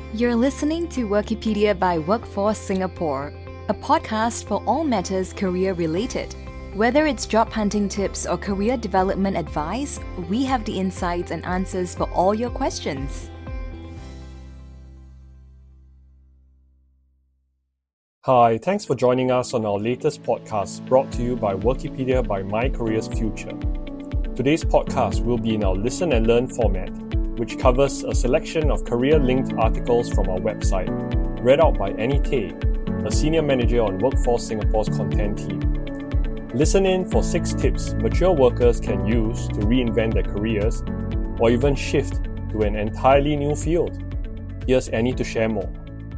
You're listening to Wikipedia by Workforce Singapore, a podcast for all matters career-related. Whether it's job hunting tips or career development advice, we have the insights and answers for all your questions. Hi, thanks for joining us on our latest podcast brought to you by Wikipedia by My Careers Future. Today's podcast will be in our Listen and Learn format, which covers a selection of career-linked articles from our website, read out by Annie Tay, a senior manager on Workforce Singapore's content team. Listen in for 6 tips mature workers can use to reinvent their careers or even shift to an entirely new field. Here's Annie to share more.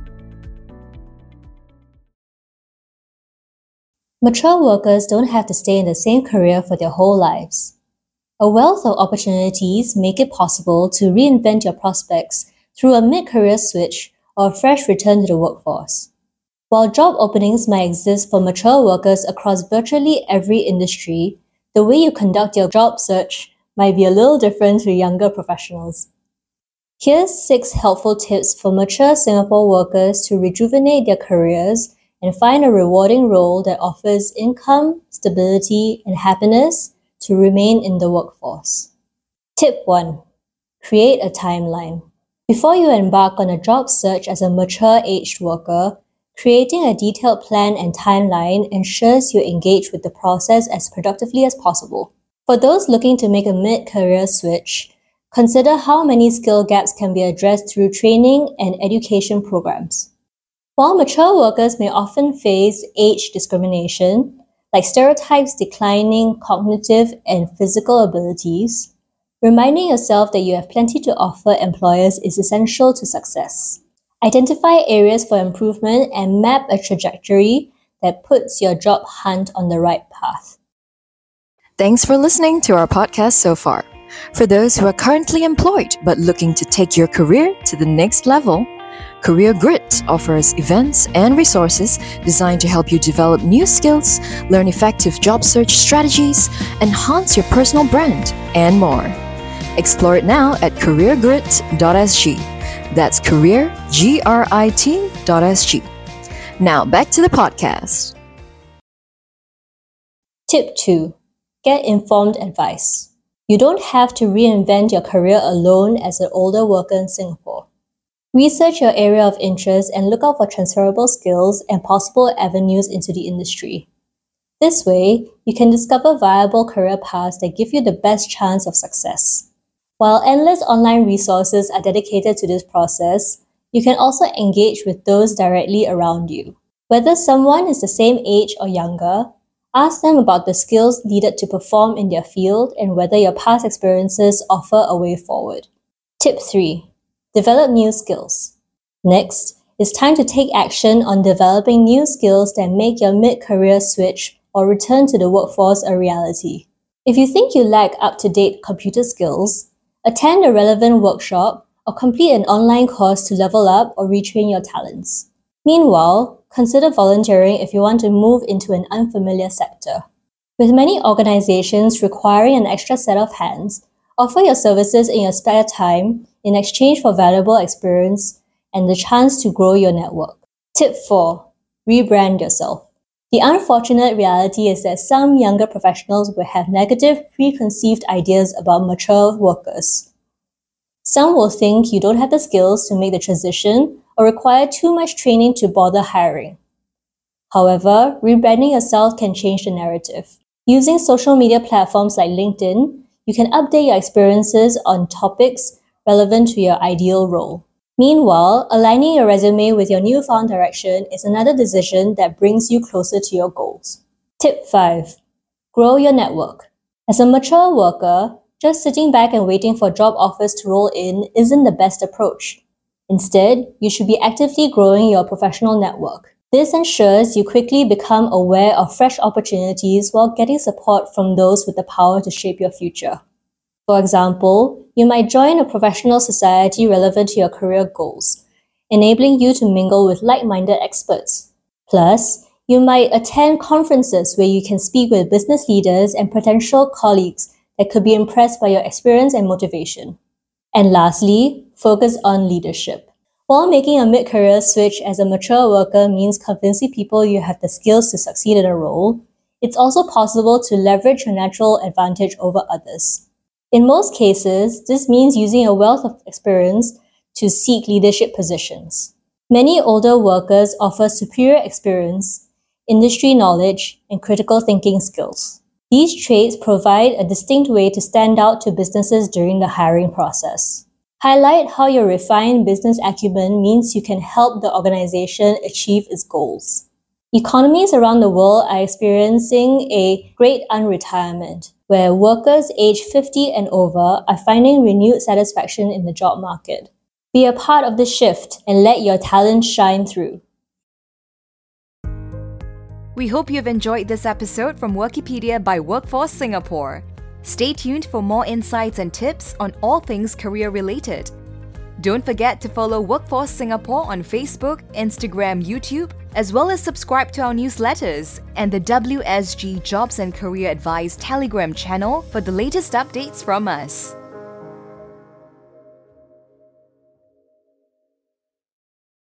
Mature workers don't have to stay in the same career for their whole lives. A wealth of opportunities make it possible to reinvent your prospects through a mid-career switch or a fresh return to the workforce. While job openings might exist for mature workers across virtually every industry, the way you conduct your job search might be a little different to younger professionals. Here's 6 helpful tips for mature Singapore workers to rejuvenate their careers and find a rewarding role that offers income, stability, and happiness to remain in the workforce. Tip 1. Create a timeline. Before you embark on a job search as a mature-aged worker, creating a detailed plan and timeline ensures you engage with the process as productively as possible. For those looking to make a mid-career switch, consider how many skill gaps can be addressed through training and education programs. While mature workers may often face age discrimination, like stereotypes declining cognitive and physical abilities, reminding yourself that you have plenty to offer employers is essential to success. Identify areas for improvement and map a trajectory that puts your job hunt on the right path. Thanks for listening to our podcast so far. For those who are currently employed but looking to take your career to the next level, Career Grit offers events and resources designed to help you develop new skills, learn effective job search strategies, enhance your personal brand, and more. Explore it now at careergrit.sg. That's careergrit.sg. Now back to the podcast. Tip 2. Get informed advice. You don't have to reinvent your career alone as an older worker in Singapore. Research your area of interest and look out for transferable skills and possible avenues into the industry. This way, you can discover viable career paths that give you the best chance of success. While endless online resources are dedicated to this process, you can also engage with those directly around you. Whether someone is the same age or younger, ask them about the skills needed to perform in their field and whether your past experiences offer a way forward. Tip 3. Develop new skills. Next, it's time to take action on developing new skills that make your mid-career switch or return to the workforce a reality. If you think you lack up-to-date computer skills, attend a relevant workshop or complete an online course to level up or retrain your talents. Meanwhile, consider volunteering if you want to move into an unfamiliar sector. With many organizations requiring an extra set of hands, offer your services in your spare time in exchange for valuable experience and the chance to grow your network. Tip 4. Rebrand yourself. The unfortunate reality is that some younger professionals will have negative preconceived ideas about mature workers. Some will think you don't have the skills to make the transition or require too much training to bother hiring. However, rebranding yourself can change the narrative. Using social media platforms like LinkedIn, you can update your experiences on topics relevant to your ideal role. Meanwhile, aligning your resume with your newfound direction is another decision that brings you closer to your goals. Tip 5. Grow your network. As a mature worker, just sitting back and waiting for job offers to roll in isn't the best approach. Instead, you should be actively growing your professional network. This ensures you quickly become aware of fresh opportunities while getting support from those with the power to shape your future. For example, you might join a professional society relevant to your career goals, enabling you to mingle with like-minded experts. Plus, you might attend conferences where you can speak with business leaders and potential colleagues that could be impressed by your experience and motivation. And lastly, focus on leadership. While making a mid-career switch as a mature worker means convincing people you have the skills to succeed in a role, it's also possible to leverage your natural advantage over others. In most cases, this means using a wealth of experience to seek leadership positions. Many older workers offer superior experience, industry knowledge, and critical thinking skills. These traits provide a distinct way to stand out to businesses during the hiring process. Highlight how your refined business acumen means you can help the organization achieve its goals. Economies around the world are experiencing a great unretirement, where workers aged 50 and over are finding renewed satisfaction in the job market. Be a part of the shift and let your talent shine through. We hope you've enjoyed this episode from Workipedia by Workforce Singapore. Stay tuned for more insights and tips on all things career-related. Don't forget to follow Workforce Singapore on Facebook, Instagram, YouTube, as well as subscribe to our newsletters and the WSG Jobs and Career Advice Telegram channel for the latest updates from us.